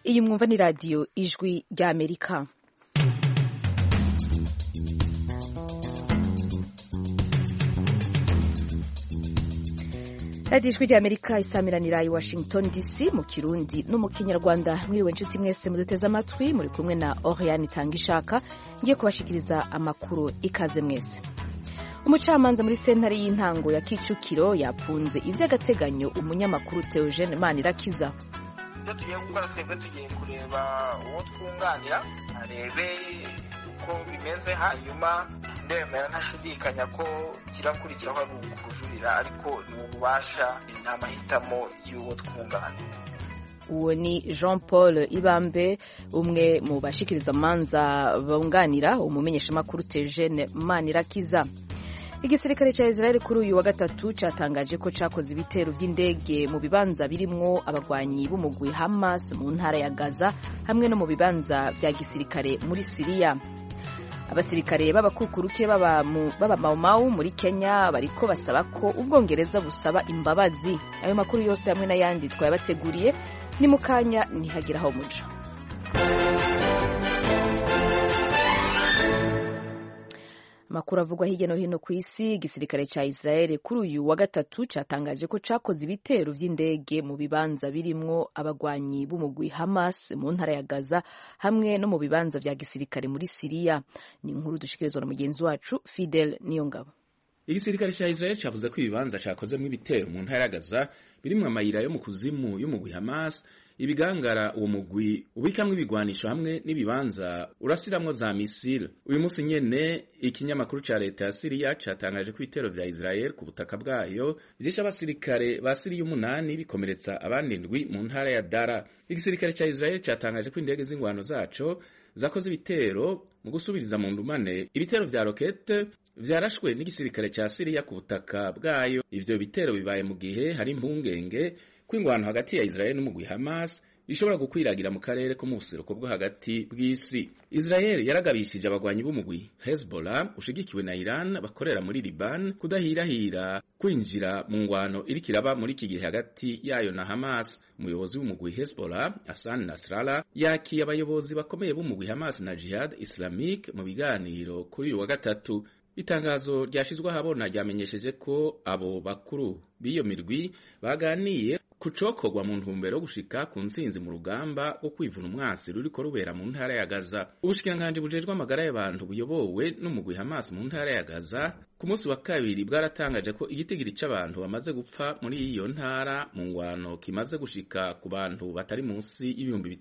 Iyi mwumva ni radiyo ijwi ry'Amerika. radiyo ijwi ry'Amerika isamiranira i Washington DC mu Kirundi no mu Kinyarwanda. Mwiriwe nshuti mwese muduteze amatwi, muri kumwe na Oriane Itangishaka ngiye kubashikiriza amakuru. Ikaze mwese. Umucamanza muri sentare y'intango ya Kicukiro yapfunze ivy'agateganyo umunyamakuru Theogene Manirakiza. Tugiye gukora twebwe tugiye kureba uwo twunganira arebe uko bimeze, hanyuma ndemera ntashidikanya ko kirakurikiraho ari ukujurira, ariko ni ububasha n'amahitamo y'uwo twunganira. Uwo ni Jean Paul Ibambe, umwe mu bashikiriza manza bunganira umumenyeshamakuru Theogene Manirakiza. Igisirikare ca Israel kuri uyu wa gatatu catangaje ko cakoze ibitero vy'indege mu bibanza birimwo abagwanyi b'umugwi Hamas mu ntara ya Gaza hamwe no mu bibanza vya gisirikare muri Syria. Abasirikare b'abakukuruke baba Mau Mau muri Kenya bariko basaba ko Ubwongereza busaba imbabazi. Ayo makuru yose hamwe n'ayandi twayabateguriye ni mukanya ntihagiraho muja. Makuru avugwa hirya no hino ku isi. Igisirikare ca Israel kuri uyu wa gatatu catangaje ko cakoze ibitero vy'indege mu bibanza birimwo abagwanyi b'umugwi Hamas mu ntara ya Gaza hamwe no mu bibanza vya gisirikare muri Syria. Ni inkuru dushikirizwa na mugenzi wacu Fidel Niyongabo. Igisirikare ca Israel cavuze ko ibibanza cakozemwo ibitero mu ntara ya Gaza birimwo amayira yo mu kuzimu y'umugwi Hamas, ibigangara uwo mugwi ubikamwo ibigwanisho hamwe n'ibibanza urasiramwo za misile. Uyu musi nyene ikinyamakuru ca leta ya Syria catangaje ko ibitero vya Israel ku butaka bwayo vyishe abasirikare ba Syria 8 bikomeretsa abandi 7 mu ntara ya Dara. Igisirikare ca Israel catangaje ko indege z'ingwano zaco zakoze ibitero mu gusubiriza mu ndumane ibitero vya rokete vyarashwe n'igisirikare ca Syria ku butaka bwayo. Ivyo bitero bibaye mu gihe hari impungenge kw'ingwano hagati ya Israel n'umugwi Hamas ishobora gukwiragira mu karere ko mu buseruko bwo hagati bw'isi. Israel yaragabishije abagwanyi b'umugwi Hezbollah ushigikiwe na Iran bakorera muri Liban kudahirahira kwinjira mu ngwano iriko iraba muri iki gihe hagati yayo na Hamas. Umuyobozi w'umugwi Hezbollah Hassan Nasrallah yakiye abayobozi bakomeye b'umugwi Hamas na Jihad Islamic mu biganiro kuri uyu wa gatatu. Itangazo ryashizwe ahabona ryamenyesheje ko abo bakuru b'iyo mirwi baganiye kucokorwa mu ntumbero yo gushika ku ntsinzi mu rugamba rwo kwivuna umwasi ruriko rubera mu ntara ya Gaza. Ubushikiranganji bujejwe amagara y'abantu buyobowe n'umugwi Hamas mu ntara ya Gaza ku munsi wa kabiri bwaratangaje ko igitigiri c'abantu bamaze gupfa muri iyo ntara mu ngwano kimaze gushika ku bantu batari munsi y'ibihumbi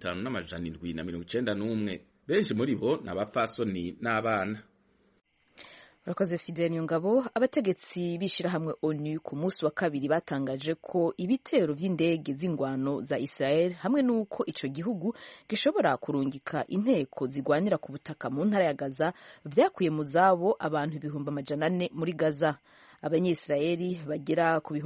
5,791. Benshi muri bo n'abapfasoni n'abana. Urakoze Fidel Niyongabo. Abategetsi bishirahamwe ONU ku munsi wa kabiri batangaje ko ibitero vy'indege z'ingwano za Israel hamwe nuko ico gihugu gishobora kurungika inteko zigwanira ku butaka mu ntara ya Gaza vyakuye mu zabo abantu 400 muri Gaza. Abanyisraeli bagera ku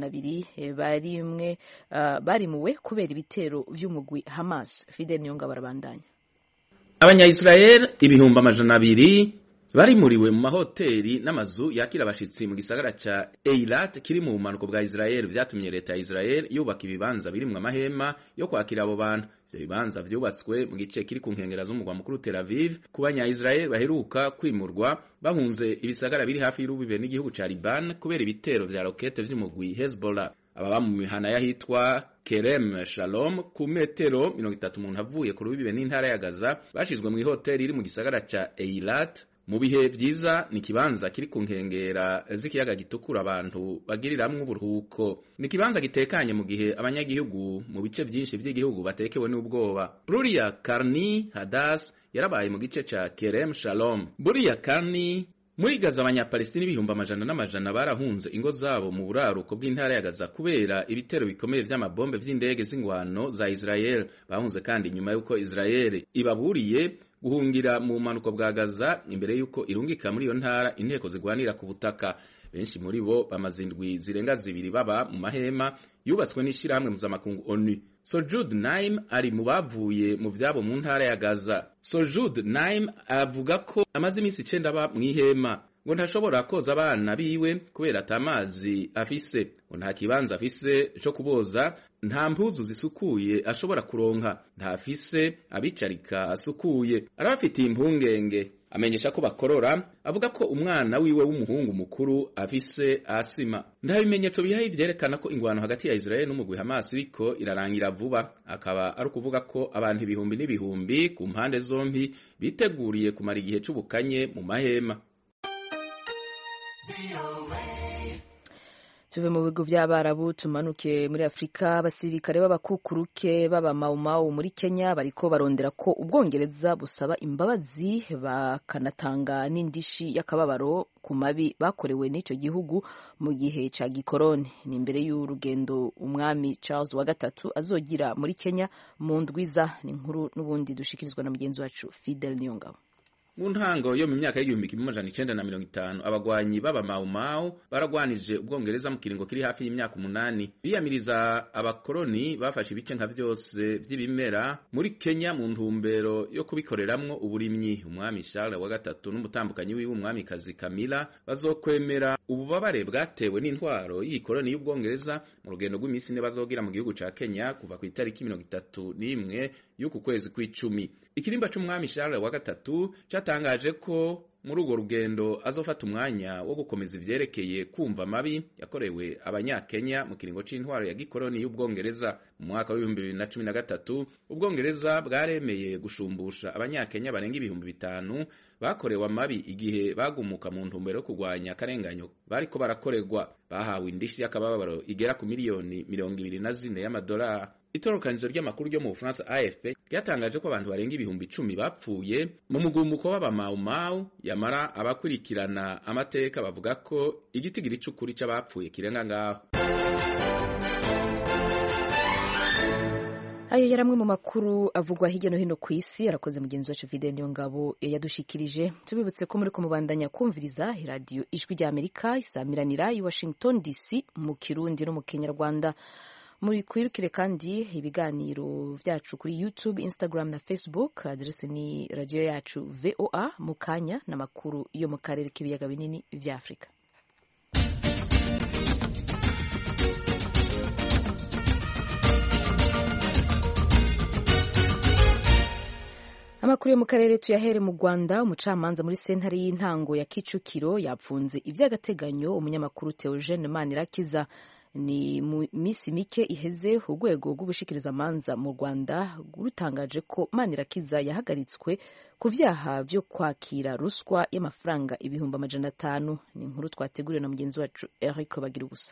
200 barimuwe kubera ibitero vy'umugwi Hamas. Fidel Niyongabo arabandanya. Abanyisraeli 200 barimuriwe mu mahoteli n'amazu yakira abashitsi mu gisagara ca Eilat kiri mu bumanuko bwa Israel. Vyatumye leta ya Israel yubaka ibibanza birimwo amahema yo kwakira abo bantu. Ivyo bibanza vyubatswe mu gice kiri ku nkengera z'umugwa mukuru Tel Aviv ku banya-Israel baheruka kwimurwa bahunze ibisagara biri hafi y'urubibe n'igihugu ca Liban kubera ibitero vya rokete vy'umugwi Hezbollah. Ababa mu mihana yahitwa Kerem Shalom ku metero 30 umuntu avuye ku rubibe n'intara ya Gaza bashizwe mu hoteli iri mu gisagara ca Eilat. Mu bihe vyiza ni kibanza kiri ku nkengera z'ikiyaga gitukura abantu bagiriramwo uburuhuko. Ni kibanza gitekanye mu gihe abanyagihugu mu bice vyinshi vy'igihugu batekewe n'ubwoba. Buriya Karni Hadas yarabaye mu gice ca Kerem Shalom. Buriya Karni muri Gaza abanyapalestini 100,000 barahunze ingo zabo mu buraruko bw'intara ya Gaza kubera ibitero bikomeye vy'amabombe vy'indege z'ingwano za Israel. Bahunze kandi nyuma yuko Israel ibaburiye guhungira mu manuko bwa Gaza imbere yuko irungika muri iyo ntara inteko zigwanira ku butaka. Benshi muri bo bamaze indwi zirenga 2 baba mu mahema yubatswe n'ishirahamwe mpuzamakungu ONU. Sojud Naim ari mu bavuye mu vyabo mu ntara ya Gaza. Sojud Naim avuga ko amaze iminsi 9 aba mw'ihema. ngo ntashobora koza abana biwe kubera atamazi afise, ngo nta kibanza afise co kuboza, nta mpuzu zisukuye ashobora kuronka, ntafise abicarika asukuye, arabafitiye impungenge. Amenyesha ko bakorora, avuga ko umwana wiwe w'umuhungu mukuru afise asima. Nta bimenyetso bihaye vyerekana ko ingwano hagati ya Israel n'umugwi Hamas iriko irarangira vuba, akaba ari ukuvuga ko abantu ibihumbi n'ibihumbi ku mpande zombi biteguriye kumara igihe c'ubukanye mu mahema. Tuve mu bigo by'Abarabu tumanuke muri Afrika. Abasirikare b'abakukuruke b'aba Mau Mau muri Kenya bariko barondera ko Ubwongereza busaba imbabazi bakanatanga n'indishi y'akababaro ku mabi bakorewe n'ico gihugu mu gihe ca gikoroni. Ni imbere y'urugendo umwami Charles wa gatatu azogira muri Kenya mu ndwiza. Ni inkuru n'ubundi dushikirizwa na mugenzi wacu Fidel Niyongabo. Mu ntango yo mu myaka y'igihumbi kimwe amajana icenda na mirongo itanu abagwanyi b'aba Mau Mau baragwanije Ubwongereza mu kiringo kiri hafi y'imyaka 8 biyamiriza abakoroni bafashe ibice nka vyose vy'ibimera muri Kenya mu ntumbero yo kubikoreramwo uburimyi. Umwami Charles wa gatatu n'umutambukanyi wiwe umwamikazi Camilla bazokwemera ububabare bwatewe n'intwaro y'ikoroni y'Ubwongereza mu rugendo rw'imisi ne bazogira mu gihugu ca Kenya kuva ku itariki 31 y'uku kwezi kw'icumi. Ikirimba c'umwami Charles wa gatatu cyatangaje ko muri urwo rugendo azofata umwanya wo gukomeza ivyerekeye kumva mabi yakorewe abanyakenya mu kiringo c'intwaro ya gikoroni y'Ubwongereza. Mu mwaka wa 2013 Ubwongereza bwaremeye gushumbusha abanyakenya barenga ibihumbi 5 bakorewe amabi igihe bagumuka mu ntumbero yo kurwanya akarenganyo bariko barakorerwa. Bahawe indishi y'akababaro igera ku miliyoni 24 y'amadolari. Itorokanizo ry'amakuru ryo mu Bufaransa AFP ryatangaje ko abantu barenga ibihumbi 10 bapfuye mu mugumuko w'aba Mau Mau, yamara abakurikirana amateka bavuga ko igitigiri c'ukuri c'abapfuye kirenga ngaho. Ayo yaramwe mu makuru avugwa hirya no hino ku isi. Arakoze mugenzi wacu Fidel Niyongabo yadushikirije. Tubibutse ko muri kumubandanya kumviriza radio Ijwi rya Amerika isamiranira i Washington DC mu Kirundi no mu Kinyarwanda. Muri kwirukire kandi ibiganiro vyacu kuri YouTube, Instagram na Facebook. Adrese ni radio yacu VOA. Mukanya na makuru yo mu karere k'ibiyaga binini vya Afrika. Amakuru yo mu karere tuyahere mu Rwanda. Umucamanza muri sentare y'intango ya Kicukiro yapfunze ivy'agateganyo umunyamakuru Theogene Manirakiza. Ni mu misi mike iheze urwego rw'ubushikirizamanza mu Rwanda rutangaje ko Manirakiza yahagaritswe ku vyaha vyo kwakira ruswa y'amafaranga 500,000. Ni inkuru twateguriwe na mugenzi wacu Eric Bagirubusa.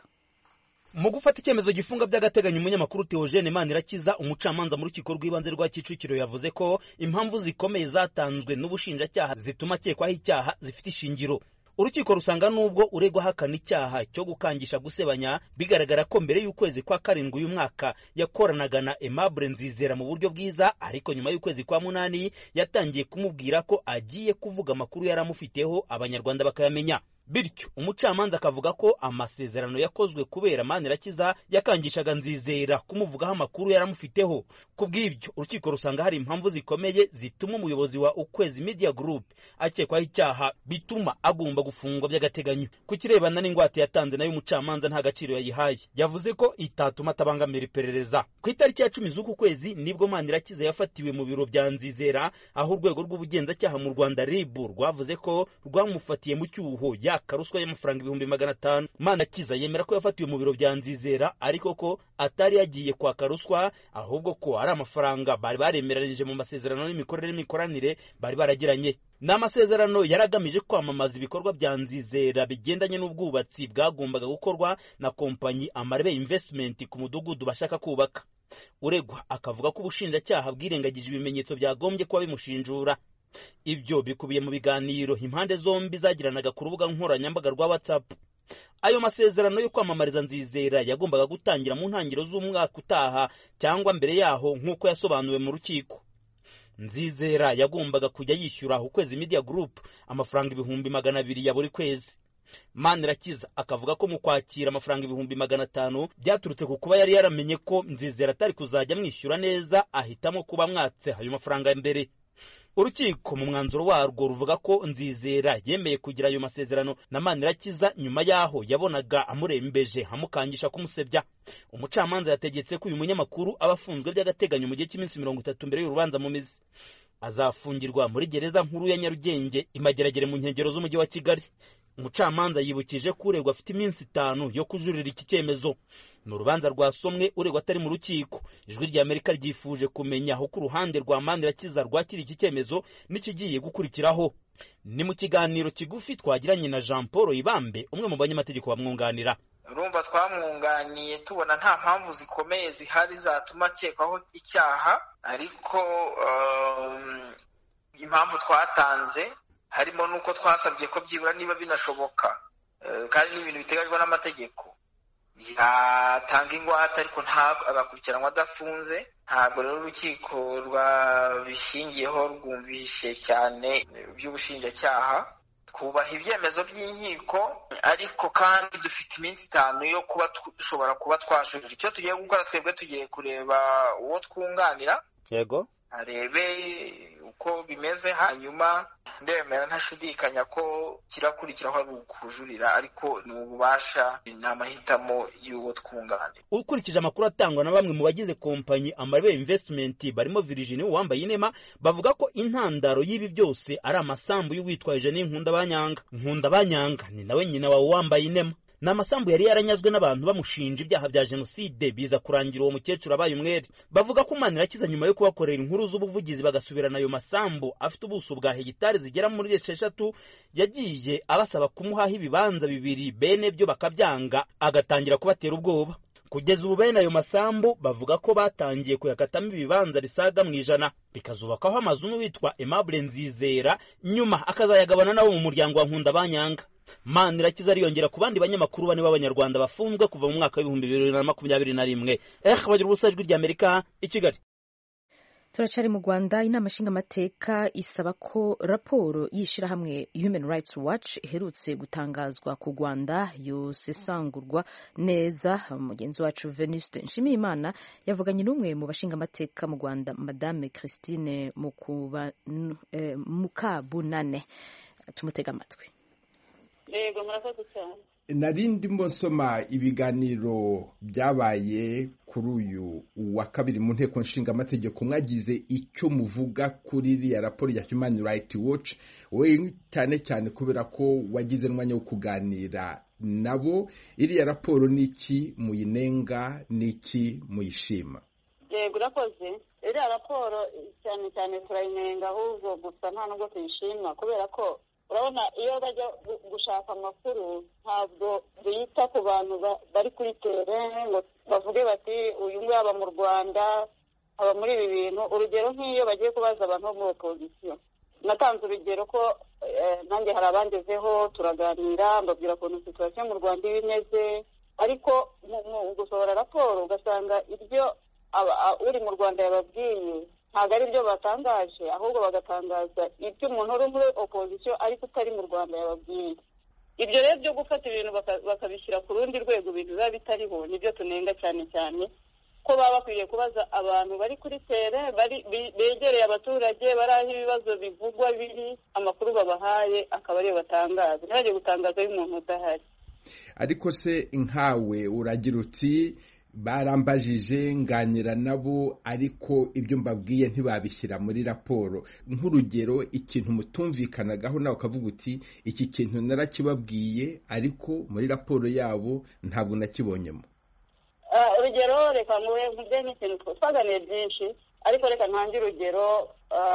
Mu gufata icyemezo gifunga by'agateganyo umunyamakuru Theogene Manirakiza, umucamanza mu rukiko rw'ibanze rwa Kicukiro yavuze ko impamvu zikomeye zatanzwe n'ubushinjacyaha zituma akekwaho icyaha zifite ishingiro. Urukiko rusanga nubwo uregwa hakana icyaha cyo gukangisha gusebanya bigaragara ko mbere y'ukwezi kwa 7 uyu mwaka yakoranaga na Aimable Nzizera mu buryo bwiza, ariko nyuma y'ukwezi kwa 8 yatangiye kumubwira ko agiye kuvuga amakuru yaramufiteho abanyarwanda bakayamenya. Bityo umucamanza akavuga ko amasezerano yakozwe kubera Manirakiza yakangishaga Nzizera kumuvugaho amakuru yaramufiteho. Kubw'ibyo urukiko rusanga hari impamvu zikomeye zituma umuyobozi wa Ukwezi Media Group akekwaho icyaha bituma agomba gufungwa by'agateganyo. Ku kirebana n'ingwate yatanze nayo umucamanza nta gaciro yayihaye, yavuze ko itatuma atabangamira iperereza. Ku itariki ya 10 z'uku kwezi nibwo Manirakiza yafatiwe mu biro bya Nzizera, aho urwego rw'ubugenzacyaha mu Rwanda RIB rwavuze ko rwamufatiye mu cyuho karuswa y'amafaranga 500,000. Manirakiza yemera ko yafatiwe mu biro bya Nzizera, ariko ko atari yagiye kwa karuswa, ahubwo ko ari amafaranga bari baremeranije mu masezerano n'imikoranire bari baragiranye. N'amasezerano yaragamije kwamamaza ibikorwa bya Nzizera bigendanye n'ubwubatsi bwagombaga gukorwa na kompanyi Amarebe Investment ku mudugudu bashaka kubaka. Uregwa akavuga ko ubushinjacyaha bwirengagije ibimenyetso byagombye kuba bimushinjura. Ibyo bikubiye mu biganiro impande zombi zagiranaga ku rubuga nkoranyambaga rwa WhatsApp. Ayo masezerano yo kwamamariza Nzizera yagombaga gutangira mu ntangiriro z'umwaka utaha cyangwa mbere yaho nk'uko yasobanuwe mu rukiko. Nzizera yagombaga kujya yishyura Ukwezi Media Group amafaranga 200,000 ya buri kwezi. Manirakiza akavuga ko mu kwakira amafaranga 500,000 byaturutse ku kuba yari yaramenye ko Nzizera atari kuzajya mwishyura neza, ahitamo kuba mwatse ayo mafaranga mbere. urukiko mu mwanzuro warwo ruvuga ko Nzizera yemeye kugira ayo masezerano na Manirakiza nyuma yaho yabonaga amurembeje amukangisha kumusebya. Umucamanza yategetse ko uyu munyamakuru aba afunzwe by'agateganyo mu gihe cy'iminsi 30 mbere y'urubanza mu mizi. Azafungirwa muri gereza nkuru ya Nyarugenge imageragere mu nkengero z'umujyi wa Kigali. Umucamanza yibukije ko uregwa afite iminsi 5 yo kujurira iki cyemezo. Ni urubanza rwasomwe uregwa atari mu rukiko. Ijwi rya Amerika ryifuje kumenya aho ku ruhande rwa Manirakiza rwakira iki cyemezo n'ikigiye gukurikiraho. Ni mu kiganiro kigufi twagiranye na Jean Paul Ibambe, umwe mu banyamategeko bamwunganira. Urumva twamwunganiye tubona nta mpamvu zikomeye zihari zatuma akekwaho icyaha, ariko impamvu twatanze harimo nuko twasabye ko byibura niba binashoboka kandi n'ibintu biteganywa n'amategeko yatanga ingwate ariko agakurikiranwa adafunze. Ntabwo rero urukiko rwabishingiyeho rwumvishe cyane by'ubushinjacyaha. Twubaha ibyemezo by'inkiko, ariko kandi dufite iminsi 5 yo kuba dushobora kuba twajurira. Icyo tugiye gukora twebwe tugiye kureba uwo twunganira, yego arebe uko bimeze, hanyuma ndemera ntashidikanya ko kirakurikiraho ari ukujurira, ariko ni ububasha, ni amahitamo y'uwo twunganira. Ukurikije amakuru atangwa na bamwe mu bagize kompanyi Amarebe Investment barimo Virginie Uwambayinema, bavuga ko intandaro y'ibi byose ari amasambu y'uwitwaje n'Inkundabanyanga. Nkundabanyanga ni nawe nyina wa Uwambayinema. Ni amasambu yari yaranyazwe n'abantu bamushinja ibyaha bya jenoside, biza kurangira uwo mukecuru abaye umwere. Bavuga ko Manirakiza nyuma yo kubakorera inkuru z'ubuvugizi bagasubirana ayo masambu afite ubuso bwa hegitari zigera muri 6 yagiye abasaba kumuhaho ibibanza 2 bene byo bakabyanga, agatangira kubatera ubwoba. Kugeza ubu bene ayo masambu bavuga ko batangiye kuyakatamo ibibanza bisaga mu 100 bikazubakaho amazu n'uwitwa Aimable Nzizera, nyuma akazayagabana nabo mu muryango wa Nkundabanyanga. Manirakiza ariyongera ku bandi banyamakuru 4 b'Abanyarwanda bafunzwe kuva mu mwaka wa 2021. Bagira ubusa Ijwi rya Amerika i Kigali. Turacari mu Rwanda. Inama nshingamateka isaba ko raporo y'ishirahamwe Human Rights Watch iherutse gutangazwa ku Rwanda yosesangurwa neza. Mugenzi wacu Venuste Nshimiyimana yavuganye n'umwe mu bashingamateka mu Rwanda, Madame Christine Mukabunane. Tumutega amatwi. Yego, murakoze cyane. Narindi nsoma ibiganiro byabaye kuri uyu wa kabiri mu nteko nshinga amategeko, mwagize icyo muvuga kuri iriya raporo ya Human Rights Watch, we cyane cyane kubera ko wagize n'umwanya wo kuganira nabo. Iriya raporo niki muyinenga, niki muyishima? Yego, urakoze. Iriya raporo cyane cyane turayinenga, ahubwo gusa nta nubwo tuyishima, kubera ko urabona iyo bajya gushaka amakuru ntabwo bita ku bantu bari kuri terrain ngo bavuge bati uyu nguyu aba mu Rwanda aba muri ibi bintu. Urugero nk'iyo bagiye kubaza abantu bo muri opposition, natanze urugero ko nanjye hari abangezeho turaganira, mbabwira ukuntu situation mu Rwanda imeze, ariko mu gusohora raporo ugasanga ibyo uri mu Rwanda yababwiye ntabwo ari byo batangaje, ahubwo bagatangaza ibyo umuntu uri muri opposition ariko utari mu Rwanda yababwiye. Ibyo rero byo gufata ibintu bakabishyira ku rundi rwego, ibintu biba bitariho, nibyo tunenga cyane cyane, ko baba bakwiriye kubaza abantu bari kuri tere, begereye abaturage, bari aho ibibazo bivugwa biri, amakuru babahaye akaba ariyo batangaza, ntibajye gutangaza y'umuntu udahari. Ariko se nkawe uragira uti barambajije nganira nabo, ariko ibyo mbabwiye ntibabishyira muri raporo. Nk'urugero ikintu mutumvikanagaho nawe ukavuga uti iki kintu narakibabwiye ariko muri raporo yabo ntabwo nakibonyemo. Urugero reka nkubye nk'ikintu twaganiriye byinshi, ariko reka ntange urugero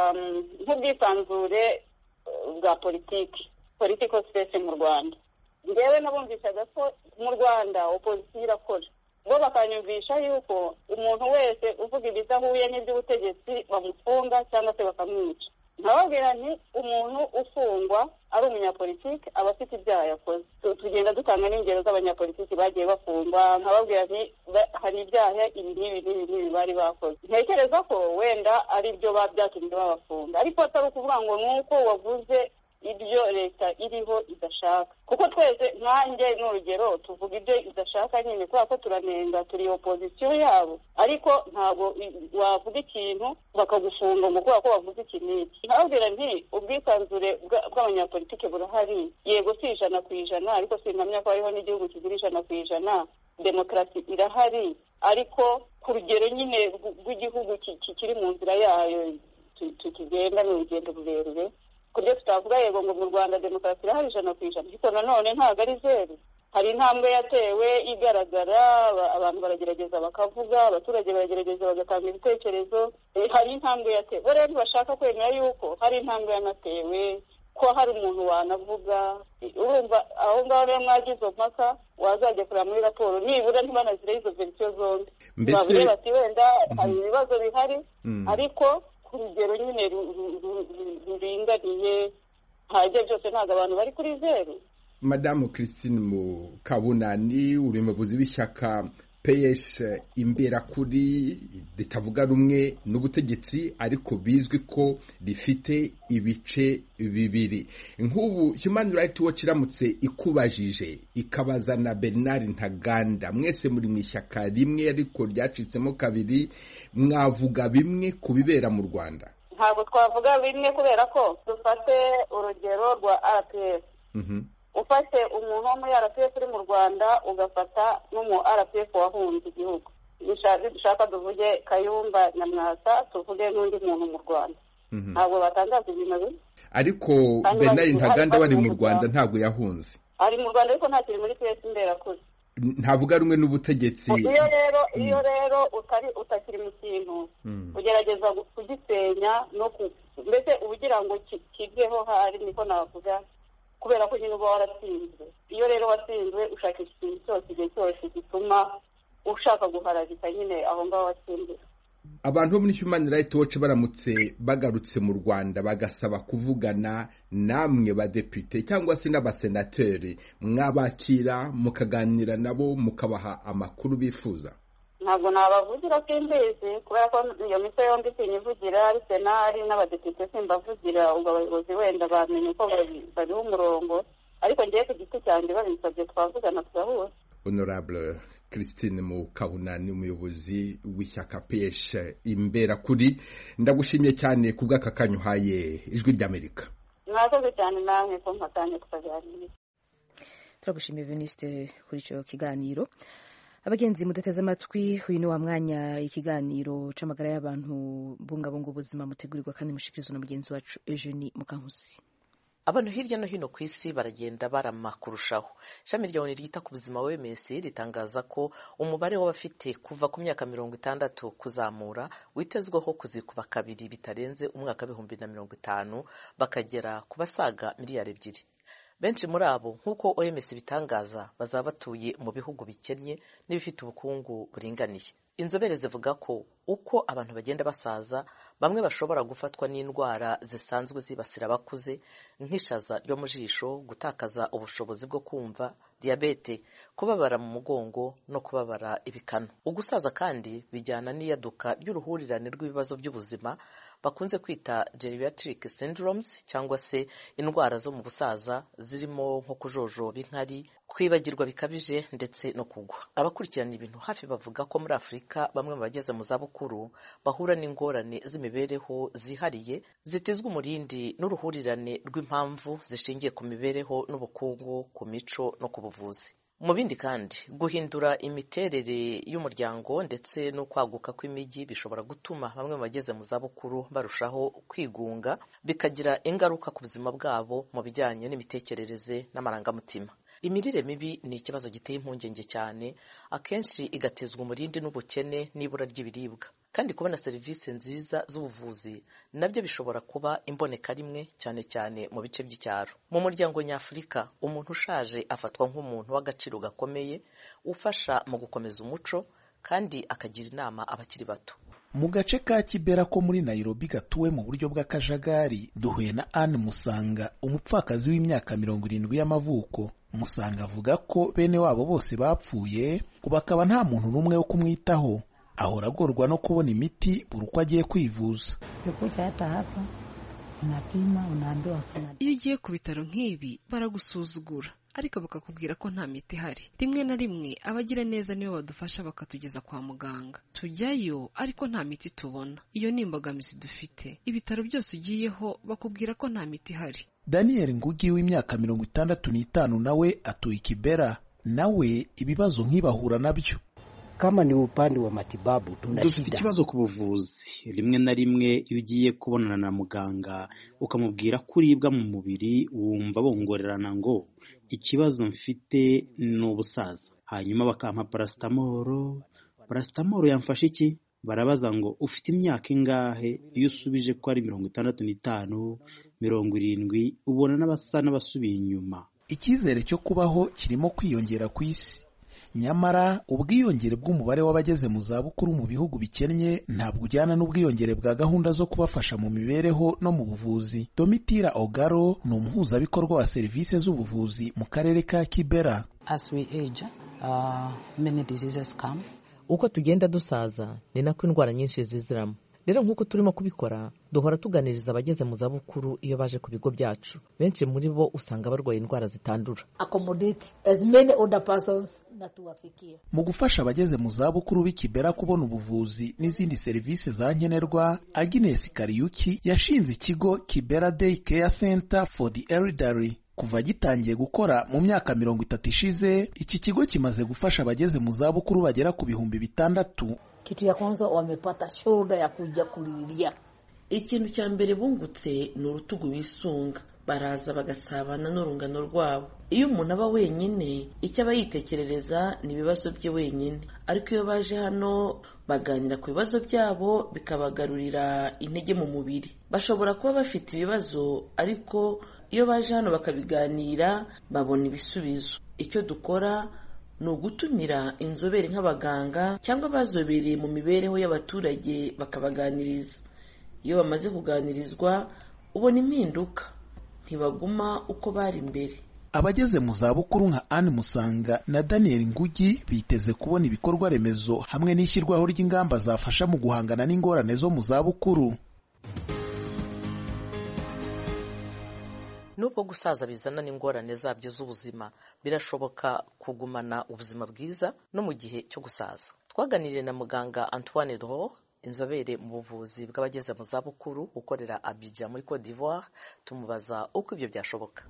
nk'ubwisanzure bwa political space mu Rwanda. Ngewe nabumvishaga ko mu Rwanda opposition irakora, bo bakanyumvisha yuko umuntu wese uvuga ibidahuye n'iby'ubutegetsi bamufunga cyangwa se bakamwica. Nkababwira nti umuntu ufungwa ari umunyapolitiki aba afite ibyaha yakoze. Tugenda dutanga n'ingero z'abanyapolitiki bagiye bafungwa, nkababwira nti hari ibyaha ibi n'ibi bari bakoze. Ntekereza ko wenda ari byo byatumye babafunga, ariko atari ukuvuga ngo nuko wavuze ibyo leta iriho idashaka, kuko twese nkanjye n'urugero tuvuga ibyo idashaka nyine kubera ko turanenga, turi opozisiyo yabo, ariko ntabwo wavuga ikintu bakagufunga ngo kubera ko wavuze iki n'iki. Nkababwira nti ubwisanzure bw'abanyapolitike burahari, yego si 100%, ariko sinamya ko hariho n'igihugu kigira 100%. Demokarasi irahari, ariko ku rugero nyine rw'igihugu kiri mu nzira yayo tukigenda mu rugendo rurerure, ku buryo tutavuga yego ngo mu Rwanda demokarasi irahari 100%, ariko nanone ntabwo ari zeru. Hari intambwe yatewe igaragara, abantu baragerageza bakavuga, abaturage baragerageza bagatanga ibitekerezo, hari intambwe yatewe. Rero ntibashaka kwemera yuko hari intambwe yanatewe, ko hari umuntu wanavuga. Urumva aho ngaho rero mwagize mpaka wazajya kureba muri raporo, nibura ntibanazire izo verisiyo zombi, bavuge bati wenda hari ibibazo bihari, ariko ku rugero nyine ruringaniye, hajya byose ntabwo abantu bari kuri zeru. Madamu Christine Mukabunani, uri umuyobozi w'ishyaka PS Imberakuri ritavuga rumwe n'ubutegetsi ariko bizwi ko rifite ibice bibiri. Nk'ubu Human Rights Watch iramutse ikubajije ikabaza na Bernard Ntaganda, mwese muri mu ishyaka rimwe ariko ryacitsemo kabiri, mwavuga bimwe ku bibera mu Rwanda? Ntabwo twavuga bimwe kubera ko dufate urugero rwa RPF. Ufate umuntu wo muri RPF uri mu Rwanda ugafata n'umu RPF wahunze igihugu, dushaka tuvuge Kayumba Nyamwasa, tuvuge n'undi muntu mu Rwanda, ntabwo batangaza ibintu bimwe. Ariko Bernard Ntaganda bari mu Rwanda ntabwo yahunze, ari mu Rwanda ariko ntakiri muri PS Imberakuri, ntavuga rumwe n'ubutegetsi. Iyo rero utakiri mu kintu ugerageza kugisenya no mbese ubugira ngo kiveho, hari niko navuga, kubera ko nyine uba waratsinzwe. Iyo rero watsinzwe ushakisha ikintu cyose igihe cyose gituma ushaka guharabika nyine aho ngaho watsinzwe. Abantu bo muri Human Rights Watch baramutse bagarutse mu Rwanda bagasaba kuvugana namwe badepite cyangwa se n'abasenateri, mwabakira mukaganira nabo mukabaha amakuru bifuza? Ntabwo nabavugira simbizi, kubera ko iyo mitwe yombi sinyivugira, ari senari n'abadepite simbavugira, ubwo abayobozi wenda bamenye ko bariho umurongo, ariko ngiye ku giti cyanjye babinsabye twavugana tugahura. Honorable Christine Mukabunani, umuyobozi w'ishyaka PS Imberakuri, ndagushimiye cyane ku bw'aka kanya uhaye Ijwi ry'Amerika. Mwakoze cyane namwe ko mpatanye tukaganira. Turagushimiye Veniste kuri icyo kiganiro. Abagenzi mudateze amatwi, uyu ni wa mwanya ikiganiro c'amagara y'abantu bungabunga ubuzima mutegurirwa kandi mushikirizwa na mugenzi wacu Eugenie Mukankusi. Abantu hirya no hino ku isi baragenda barama kurushaho. Ishami rya ONU ryita ku buzima OMS ritangaza ko umubare w'abafite kuva ku myaka 60 kuzamura witezweho kuzikuba kabiri bitarenze umwaka 2050 bakagera ku basaga miliyari 2. Benshi muri abo nk'uko OMS bitangaza bazaba batuye mu bihugu bikennye n'ibifite ubukungu buringaniye. Inzobere zivuga ko uko abantu bagenda basaza, bamwe bashobora gufatwa n'indwara zisanzwe zibasira abakuze nk'ishaza ryo mu jisho, gutakaza ubushobozi bwo kumva, diabete, kubabara mu mugongo no kubabara ibikanu. Ugusaza kandi bijyana n'iyaduka ry'uruhurirane rw'ibibazo by'ubuzima bakunze kwita geriatric syndromes cyangwa se indwara zo mu busaza zirimo nko kujojoba inkari, kwibagirwa bikabije ndetse no kugwa. Abakurikirana ibintu hafi bavuga ko muri Afurika bamwe mu bageze mu zabukuru bahura n'ingorane z'imibereho zihariye zitezwe umurindi n'uruhurirane rw'impamvu zishingiye ku mibereho n'ubukungu, ku mico no ku buvuzi. Mu bindi kandi guhindura imiterere y'umuryango ndetse no kwaguka kw'imijyi bishobora gutuma bamwe mu bageze mu zabukuru barushaho kwigunga, bikagira ingaruka ku buzima bwabo mu bijyanye n'imitekerereze n'amarangamutima. Imirire mibi ni ikibazo giteye impungenge cyane, akenshi igatezwa umurindi n'ubukene n'ibura ry'ibiribwa. Kandi kubona serivisi nziza z'ubuvuzi nabyo bishobora kuba imboneka rimwe, cyane cyane mu bice by'icyaro. Mu muryango nyafurika, umuntu ushaje afatwa nk'umuntu w'agaciro gakomeye, ufasha mu gukomeza umuco kandi akagira inama abakiri bato. Mu gace ka Kibera ko muri Nairobi gatuwe mu buryo bw'akajagari, duhuye na Anne Musanga, umupfakazi w'imyaka 70 y'amavuko. Musanga avuga ko bene wabo bose bapfuye, bakaba nta muntu n'umwe wo kumwitaho. Ahora agorwa no kubona imiti buri uko agiye kwivuza. Iyo ugiye ku bitaro nk'ibi baragusuzugura ariko bakakubwira ko nta miti ihari. Rimwe na rimwe abagira neza nibo badufasha bakatugeza kwa muganga. Tujyayo ariko nta miti tubona. Iyo ni imbogamizi dufite. Ibitaro byose ugiyeho bakubwira ko nta miti ihari. Daniel Ngugi w'imyaka 65 nawe atuye Kibera. Nawe ibibazo nk'ibahura nabyo. Kama ni upande wa matibabu dufite ikibazo ku buvuzi. Rimwe na rimwe iyo ugiye kubonana na muganga ukamubwira ko uribwa mu mubiri wumva bongorerana ngo ikibazo mfite ni ubusaza. Hanyuma bakampa paracetamol yamfasha iki? Barabaza ngo ufite imyaka ingahe? Iyo usubije ko ari 65, 70 ubona n'abasa n'abasubiye inyuma. Icyizere cyo kubaho kirimo kwiyongera ku isi. Nyamara ubwiyongere bw'umubare w'abageze mu zabukuru mu bihugu bikennye ntabwo ujyana n'ubwiyongere bwa gahunda zo kubafasha mu mibereho no mu buvuzi. Domitira Ogaro ni umuhuzabikorwa wa serivisi z'ubuvuzi mu karere ka Kibera. Uko tugenda dusaza ni nako indwara nyinshi ziziramo. Rero nk'uko turimo kubikora duhora tuganiriza abageze mu zabukuru iyo baje ku bigo byacu. Benshi muri bo usanga barwaye indwara zitandura. Mu gufasha abageze mu zabukuru b'Ikibera kubona ubuvuzi n'izindi serivisi za nkenerwa, Agnes Kariyuki yashinze ikigo Kibera Day Care Center for the Elderly. Kuva gitangiye gukora mu myaka 30 ishize, iki kigo kimaze gufasha abageze mu zabukuru bagera ku 6,000. Kitu ya kwanza wamepata shoulder ya kuja kulilia. Ikintu cya mbere bungutse ni urutugu bisunga. Baraza bagasabana n'urungano rwabo. Iyo umuntu aba wenyine, icyo aba yitekerereza ni ibibazo bye wenyine. Ariko iyo baje hano baganira ku bibazo byabo bikabagarurira intege mu mubiri. Bashobora kuba bafite ibibazo ariko iyo baje hano bakabiganira babona ibisubizo. Icyo dukora ni ugutumira inzobere nk'abaganga cyangwa bazobereye mu mibereho y'abaturage bakabaganiriza. Iyo bamaze kuganirizwa ubona impinduka, ntibaguma uko bari mbere. Abageze mu zabukuru nka Anne Musanga na Daniel Ngugi biteze kubona ibikorwa remezo hamwe n'ishyirwaho ry'ingamba zafasha mu guhangana n'ingorane zo mu zabukuru. Nubwo gusaza bizana n'ingorane zabyo z'ubuzima, birashoboka kugumana ubuzima bwiza no mu gihe cyo gusaza. Twaganiriye na muganga Antoine Dror, inzobere mu buvuzi bw'abageze mu zabukuru ukorera Abidjan muri Côte d'Ivoire, tumubaza uko ibyo byashoboka.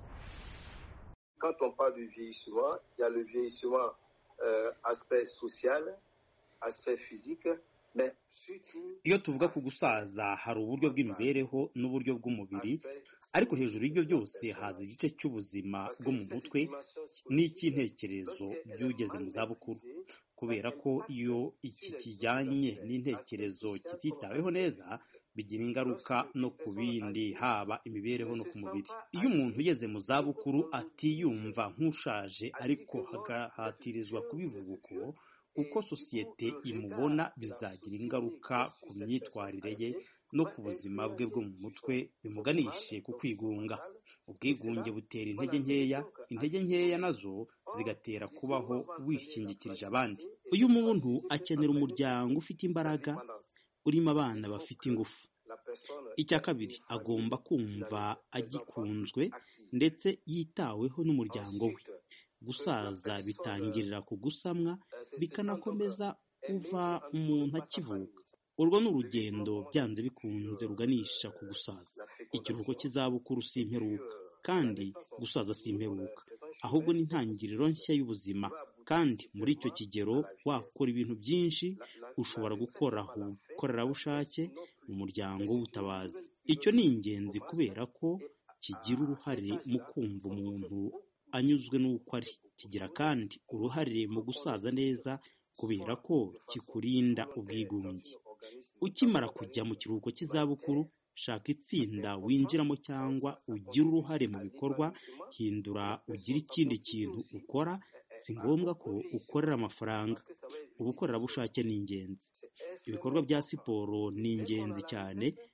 Quand on parle du vieillissement, il y a le vieillissement aspect social, aspect physique, mais iyo tuvuga ku gusaza hari uburyo bw'imibereho n'uburyo bw'umubiri, ariko hejuru y'ibyo byose haza igice cy'ubuzima bwo mu mutwe n'icy'intekerezo by'ugeze mu zabukuru, kubera ko iyo iki kijyanye n'intekerezo kititaweho neza bigira ingaruka no ku bindi, haba imibereho no ku mubiri. Iyo umuntu ugeze mu zabukuru atiyumva nk'ushaje ariko hagahatirizwa kubivuga uko sosiyete imubona, bizagira ingaruka ku myitwarire ye no ku buzima bwe bwo mu mutwe, bimuganishe ku kwigunga. Ubwigunge butera intege nkeya nazo zigatera kubaho wishingikirije abandi. Uyu muntu akenera umuryango ufite imbaraga, urimo abana bafite ingufu. Icya kabiri, agomba kumva agikunzwe ndetse yitaweho n'umuryango we. Gusaza bitangirira ku gusamwa bikanakomeza kuva umuntu akivuka. Urwo ni urugendo byanze bikunze ruganisha ku gusaza. Ikiruhuko cy'izabukuru si imperuka, kandi gusaza si imperuka, ahubwo ni intangiriro nshya y'ubuzima. Kandi muri icyo kigero wakora ibintu byinshi. Ushobora gukoraho korerabushake mu muryango w'ubutabazi. Icyo ni ingenzi kubera ko kigira uruhare mu kumva umuntu anyuzwe n'uko ari. Kigira kandi uruhare mu gusaza neza kubera ko kikurinda ubwigunge. Ukimara kujya mu kiruhuko cy'izabukuru, shaka itsinda winjiramo cyangwa ugire uruhare mu bikorwa. Hindura ugire ikindi kintu ukora. Si ngombwa ko ukorera amafaranga. Ubukorerabushake ni ingenzi. Ibikorwa bya siporo ni ingenzi cyane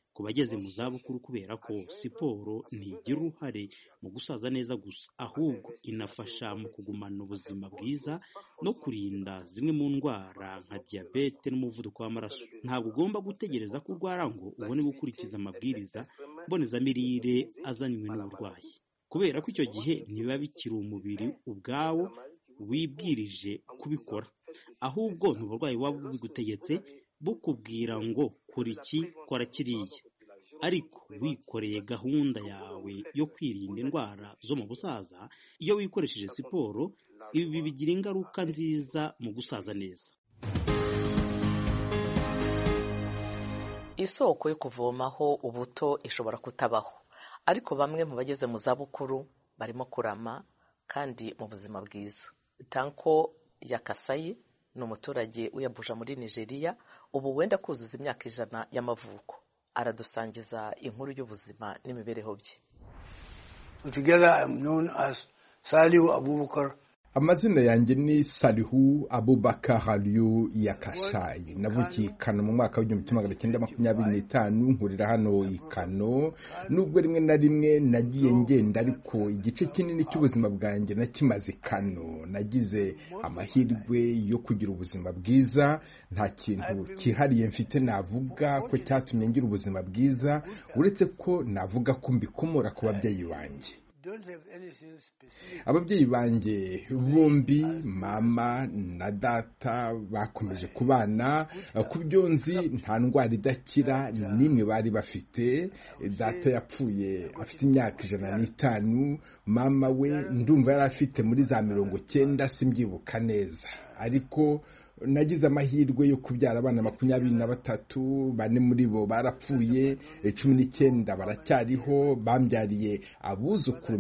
ku bageze mu zabukuru kubera ko siporo ntigira uruhare mu gusaza neza gusa, ahubwo inafasha mu kugumana ubuzima bwiza no kurinda zimwe mu ndwara nka diyabete n'umuvuduko w'amaraso. Ntabwo ugomba gutegereza ko urwara ngo ubone gukurikiza amabwiriza mbonezamirire azanywe n'uburwayi, kubera ko icyo gihe ntibiba bikiri umubiri ubwawo wibwirije kubikora, ahubwo ni uburwayi buba bubigutegetse bukubwira ngo kora iki, kora kiriya. Ariko wikoreye gahunda yawe yo kwirinda indwara zo mu busaza, iyo wikoresheje siporo, ibi bigira ingaruka nziza mu gusaza neza. Isoko yo kuvomaho ubuto ishobora kutabaho, ariko bamwe mu bageze mu zabukuru barimo kurama kandi mu buzima bwiza. Tanko Yakasayi ni umuturage w'Abuja muri Nigeria, ubu wenda kuzuza imyaka 100 y'amavuko. Aradusangiza inkuru y'ubuzima n'imibereho bye. Together I am known as Salihu Abubakar. Amazina yanjye ni Salihu Abubakar Aliyu Yakashayi. Navukiye i Kano mu mwaka w'1925, nkurira hano i Kano. Nubwo rimwe na rimwe nagiye ngenda, ariko igice kinini cy'ubuzima bwanjye nakimaze i Kano. Nagize amahirwe yo kugira ubuzima bwiza. Nta kintu kihariye mfite navuga ko cyatumye ngira ubuzima bwiza, uretse ko navuga ko mbikomora ku babyeyi banjye. Ababyeyi banjye bombi, mama na data, bakomeje kubana. Ku byo nzi nta ndwara idakira n'imwe bari bafite. Data yapfuye afite imyaka 105, mama we ndumva yari afite muri za 90, simbyibuka neza. Ariko nagize amahirwe yo kubyara abana 23, 4 muri bo barapfuye, 19 baracyariho. Bambyariye abuzukuru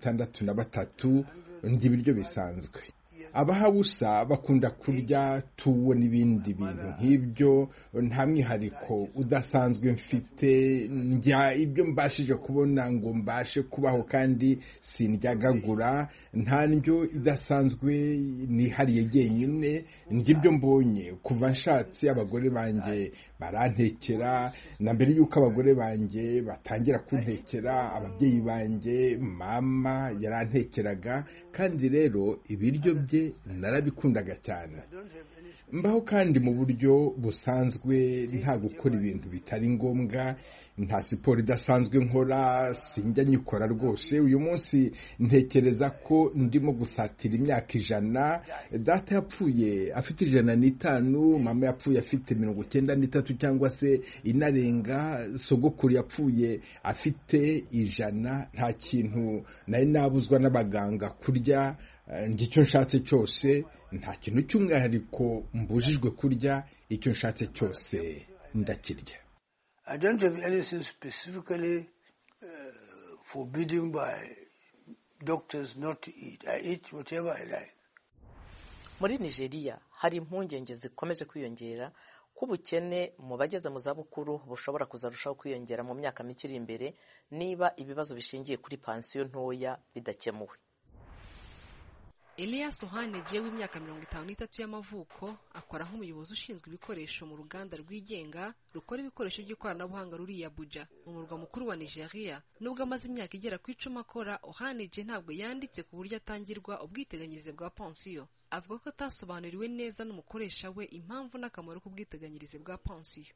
63, ndi biryo bisanzwe. Abahawusa bakunda kurya tuwo n'ibindi bintu nk'ibyo. Nta mwihariko udasanzwe mfite, njya ibyo mbashije kubona ngo mbashe kubaho, kandi sindyagagura. Nta ndyo idasanzwe nihariye jyenyine, njye mbonye kuva nshatse. Abagore banjye barantekera, na mbere yuko abagore banjye batangira kuntekera, ababyeyi banjye, mama yarantekeraga, kandi rero ibiryo bye narabikundaga cyane. Mbaho kandi mu buryo busanzwe, nta gukora ibintu bitari ngombwa. Nta siporo idasanzwe nkora, sinjya nyikora rwose. Uyu munsi ntekereza ko ndimo gusatira imyaka 100. Data yapfuye afite 105, mama yapfuye afite 93 cyangwa se inarenga. Sogokuru yapfuye afite 100. Nta kintu nari nabuzwa n'abaganga kurya. Icyo nshatse cyose, nta kintu cy'umwihariko mbujijwe kurya. Icyo nshatse cyose ndakirya. I don't have anything specifically forbidden by doctors not to eat. I eat whatever I like. Muri Nigeria hari impungenge zikomeje kwiyongera ko ubukene mu bageze mu zabukuru bushobora kuzarushaho kwiyongera mu myaka mike iri imbere niba ibibazo bishingiye kuri pansiyo ntoya bidakemuwe. Elias Ohaneje w'imyaka 53 y'amavuko akora nk'umuyobozi ushinzwe ibikoresho mu ruganda rwigenga rukora ibikoresho by'ikoranabuhanga ruri Abuja mu murwa mukuru wa Nigeria. Nubwo amaze imyaka igera ku 10 akora, Ohaneje ntabwo yanditse ku buryo atangirwa ubwiteganyirize bwa pansiyo. Avuga ko atasobanuriwe neza n'umukoresha we impamvu n'akamaro k'ubwiteganyirize bwa pansiyo.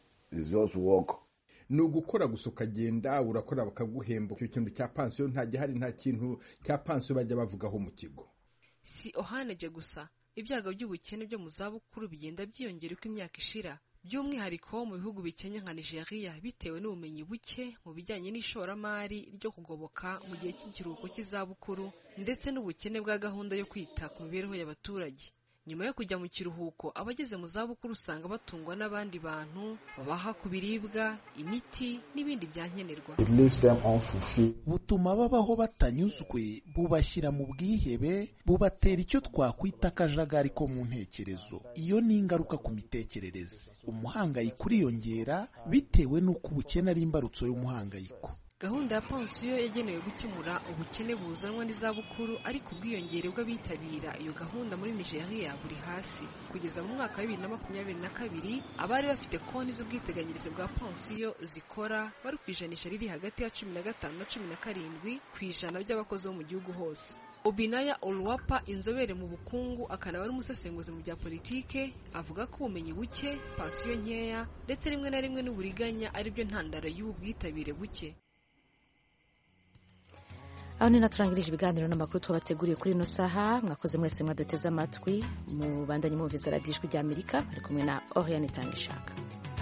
Ni ugukora gusa ukagenda, urakora bakaguhemba. Icyo kintu cya pansiyo nta gihari, nta kintu cya pansiyo bajya bavugaho mu kigo. Si Ohaneje gusa, ibyago by'ubukene byo mu zabukuru bigenda byiyongera uko imyaka ishira, by'umwihariko mu bihugu bikennye nka Nigeria, bitewe n'ubumenyi buke mu bijyanye n'ishoramari ryo kugoboka mu gihe cy'ikiruhuko cy'izabukuru, ndetse n'ubukene bwa gahunda yo kwita ku mibereho y'abaturage. Nyuma yo kujya mu kiruhuko, abageze mu zabukuru usanga batungwa n'abandi bantu babaha ku biribwa, imiti n'ibindi byankenerwa. Butuma babaho batanyuzwe, bubashyira mu bwihebe, bubatera icyo twakwita akajagari ko mu ntekerezo. Iyo ni ingaruka ku mitekerereze. Umuhangayiko uriyongera bitewe n'uko ubukene ari imbarutso y'umuhangayiko. gahunda ya pansiyo yagenewe gukemura ubukene buzanwa n'izabukuru, ariko ubwiyongere bw'abitabira iyo gahunda muri Nigeria buri hasi. Kugeza mu mwaka wa 2022 abari bafite konti z'ubwiteganyirize bwa pansiyo zikora bari ku ijanisha riri hagati ya 15 na 17 ku ijana by'abakozi bo mu gihugu hose. Obinaya Olwapa, inzobere mu bukungu akanaba ari umusesenguzi mu bya politike, avuga ko ubumenyi buke, pansiyo nkeya ndetse rimwe na rimwe n'uburiganya ari byo ntandaro y'ubu bwitabire buke. Aho ni naturangirije ibiganiro n'amakuru twabateguriye kuri ino saha. Mwakoze mwese mwaduteze amatwi, mubandanye mumvise radiyo Ijwi ry'Amerika, ari kumwe na Oriane Tangishaka.